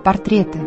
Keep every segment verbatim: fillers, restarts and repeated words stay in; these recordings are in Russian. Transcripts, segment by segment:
Портреты.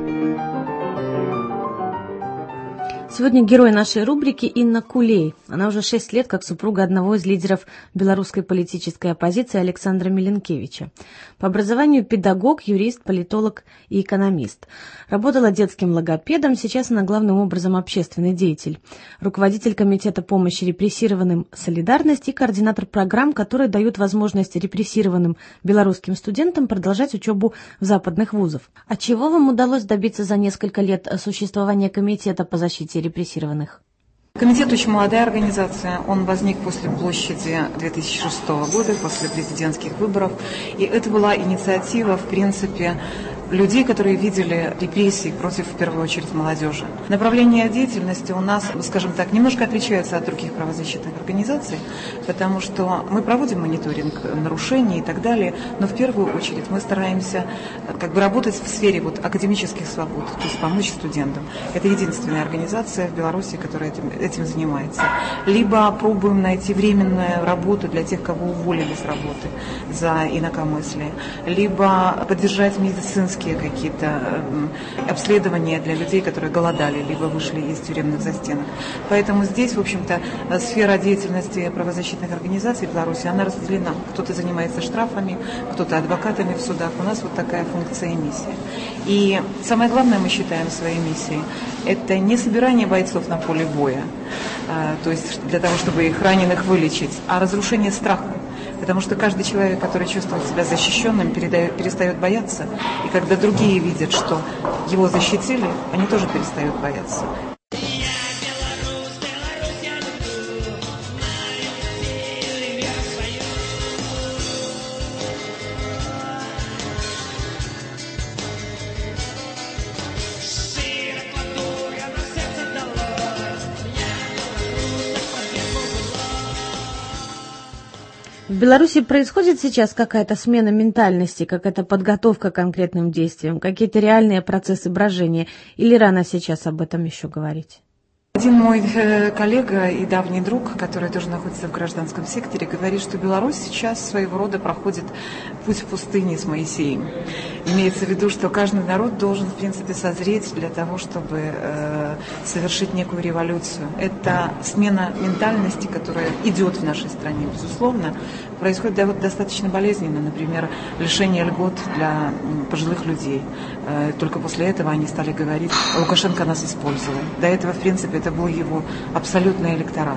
Сегодня герой нашей рубрики Инна Кулей. Она уже шесть лет как супруга одного из лидеров белорусской политической оппозиции Александра Миленкевича. По образованию педагог, юрист, политолог и экономист. Работала детским логопедом, сейчас она главным образом общественный деятель. Руководитель комитета помощи репрессированным «Солидарность» и координатор программ, которые дают возможность репрессированным белорусским студентам продолжать учебу в западных вузах. А чего вам удалось добиться за несколько лет существования комитета по защите репрессированных? Комитет очень молодая организация, он возник после площади две тысячи шестого года, после президентских выборов, и это была инициатива, в принципе, людей, которые видели репрессии против, в первую очередь, молодежи. Направление деятельности у нас, скажем так, немножко отличается от других правозащитных организаций, потому что мы проводим мониторинг нарушений и так далее, но в первую очередь мы стараемся как бы работать в сфере вот, академических свобод, то есть помочь студентам. Это единственная организация в Беларуси, которая этим, этим занимается. Либо пробуем найти временную работу для тех, кого уволили с работы за инакомыслие, либо поддержать медицинские какие-то обследования для людей, которые голодали, либо вышли из тюремных застенок. Поэтому здесь, в общем-то, сфера деятельности правозащитных организаций в Беларуси, она разделена. Кто-то занимается штрафами, кто-то адвокатами в судах. У нас вот такая функция и миссия. И самое главное, мы считаем своей миссией, это не собирание бойцов на поле боя, то есть для того, чтобы их раненых вылечить, а разрушение страха. Потому что каждый человек, который чувствует себя защищенным, перестает бояться. И когда другие видят, что его защитили, они тоже перестают бояться. В Беларуси происходит сейчас какая-то смена ментальности, какая-то подготовка к конкретным действиям, какие-то реальные процессы брожения, или рано сейчас об этом еще говорить? Один мой коллега и давний друг, который тоже находится в гражданском секторе, говорит, что Беларусь сейчас своего рода проходит путь в пустыне с Моисеем. Имеется в виду, что каждый народ должен, в принципе, созреть для того, чтобы э, совершить некую революцию. Это смена ментальности, которая идет в нашей стране, безусловно, происходит достаточно болезненно. Например, лишение льгот для пожилых людей. Э, только после этого они стали говорить, Лукашенко нас использовал. До этого, в принципе, это был его абсолютный электорат.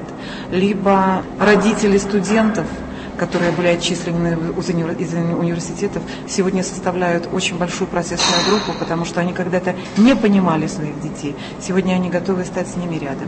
Либо родители студентов, которые были отчислены из университетов, сегодня составляют очень большую протестную группу, потому что они когда-то не понимали своих детей. Сегодня они готовы стать с ними рядом.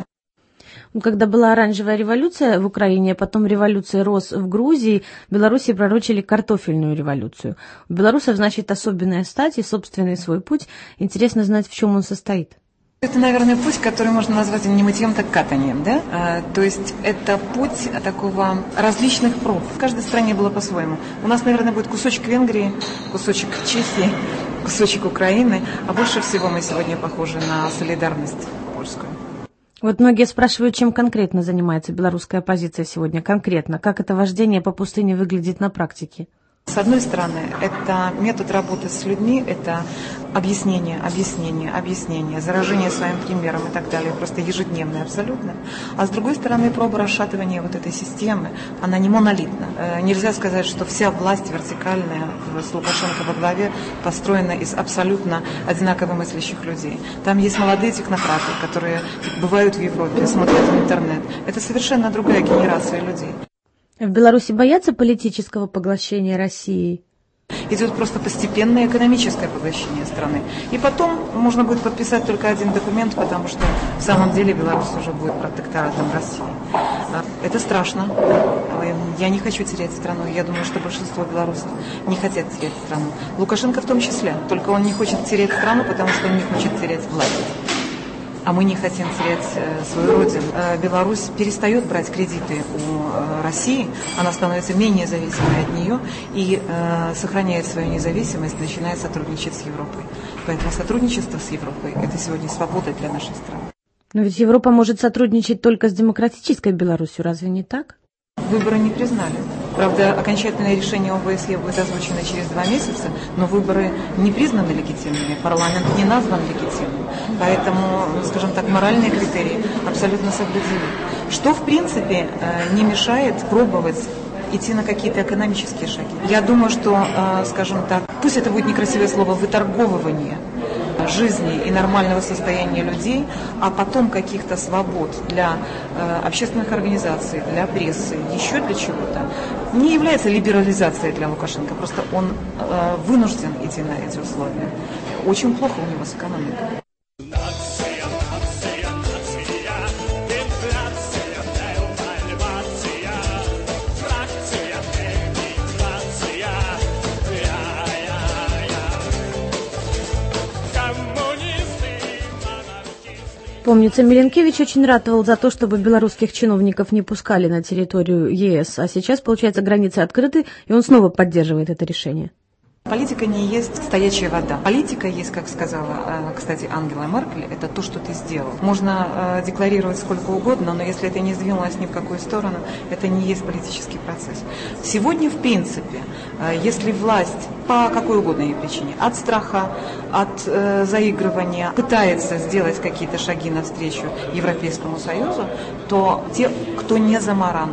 Когда была оранжевая революция в Украине, а потом революция РОС в Грузии, в Беларуси пророчили картофельную революцию. У белорусов, значит, особенная стать и собственный свой путь. Интересно знать, в чем он состоит. Это, наверное, путь, который можно назвать не мытьем, так катанием, да? А, то есть это путь такого различных проб. В каждой стране было по-своему. У нас, наверное, будет кусочек Венгрии, кусочек Чехии, кусочек Украины, а больше всего мы сегодня похожи на солидарность польскую. Вот многие спрашивают, чем конкретно занимается белорусская оппозиция сегодня, конкретно, как это вождение по пустыне выглядит на практике. С одной стороны, это метод работы с людьми, это объяснение, объяснение, объяснение, заражение своим примером и так далее, просто ежедневное абсолютно. А с другой стороны, проба расшатывания вот этой системы, она не монолитна. Нельзя сказать, что вся власть вертикальная с Лукашенко во главе построена из абсолютно одинаково мыслящих людей. Там есть молодые технократы, которые бывают в Европе, смотрят в интернет. Это совершенно другая генерация людей. В Беларуси боятся политического поглощения России? Идет просто постепенное экономическое поглощение страны. И потом можно будет подписать только один документ, потому что в самом деле Беларусь уже будет протекторатом России. Это страшно. Я не хочу терять страну. Я думаю, что большинство белорусов не хотят терять страну. Лукашенко в том числе. Только он не хочет терять страну, потому что он не хочет терять власть. А мы не хотим терять свою родину. Беларусь перестает брать кредиты у России, она становится менее зависимой от нее и сохраняет свою независимость, начиная сотрудничать с Европой. Поэтому сотрудничество с Европой – это сегодня свобода для нашей страны. Но ведь Европа может сотрудничать только с демократической Беларусью, разве не так? Выборы не признали. Правда, окончательное решение ОБСЕ будет озвучено через два месяца, но выборы не признаны легитимными, парламент не назван легитимным. Поэтому, скажем так, моральные критерии абсолютно соблюдены. Что, в принципе, не мешает пробовать идти на какие-то экономические шаги. Я думаю, что, скажем так, пусть это будет некрасивое слово, выторговывание жизни и нормального состояния людей, а потом каких-то свобод для э, общественных организаций, для прессы, еще для чего-то, не является либерализацией для Лукашенко. Просто он э, вынужден идти на эти условия. Очень плохо у него с экономикой. Помнится, Миленкевич очень ратовал за то, чтобы белорусских чиновников не пускали на территорию ЕС, а сейчас, получается, границы открыты, и он снова поддерживает это решение. Политика не есть стоячая вода. Политика есть, как сказала, кстати, Ангела Меркель, это то, что ты сделал. Можно декларировать сколько угодно, но если это не сдвинулось ни в какую сторону, это не есть политический процесс. Сегодня, в принципе, если власть по какой угодно ей причине, от страха, от э, заигрывания, пытается сделать какие-то шаги навстречу Европейскому Союзу, то те, кто не замаран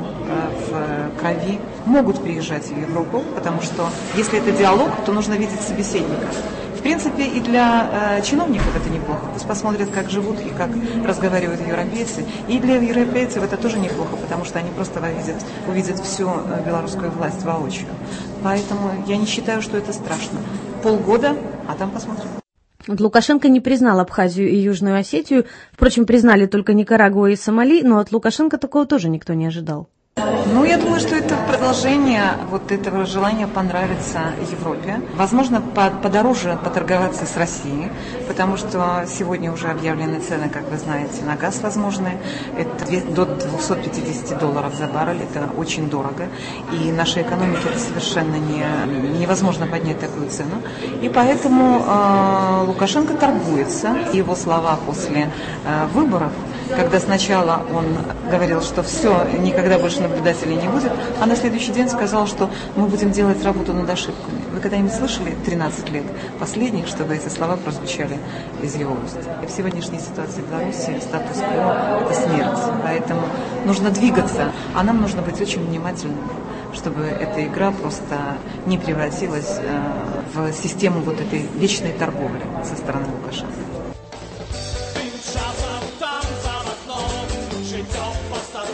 э, в крови, могут приезжать в Европу, потому что если это диалог, то нужно видеть собеседника. В принципе, и для э, чиновников это неплохо. Пусть посмотрят, как живут и как разговаривают европейцы. И для европейцев это тоже неплохо, потому что они просто увидят, увидят всю э, белорусскую власть воочию. Поэтому я не считаю, что это страшно. Полгода, а там посмотрим. Вот Лукашенко не признал Абхазию и Южную Осетию. Впрочем, признали только Никарагуа и Сомали, но от Лукашенко такого тоже никто не ожидал. Ну, я думаю, что это продолжение вот этого желания понравиться Европе. Возможно, подороже поторговаться с Россией, потому что сегодня уже объявлены цены, как вы знаете, на газ возможные. Это до двухсот пятидесяти долларов за баррель, это очень дорого. И нашей экономике это совершенно не, невозможно поднять такую цену. И поэтому э, Лукашенко торгуется. Его слова после э, выборов, когда сначала он говорил, что все, никогда больше наблюдателей не будет, а на следующий день сказал, что мы будем делать работу над ошибками. Вы когда-нибудь слышали тринадцать лет последних, чтобы эти слова прозвучали из его уст? И в сегодняшней ситуации в Беларуси статус-кво – это смерть. Поэтому нужно двигаться, а нам нужно быть очень внимательными, чтобы эта игра просто не превратилась в систему вот этой вечной торговли со стороны Лукашенко.